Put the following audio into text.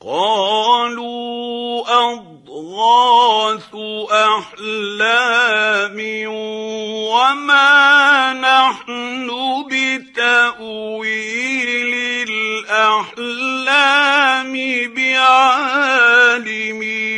قَالُوا أَضْغَاثُ أَحْلَامٍ وَمَا نَحْنُ بِتَأْوِيلِ الْأَحْلَامِ بِعَالِمِينَ.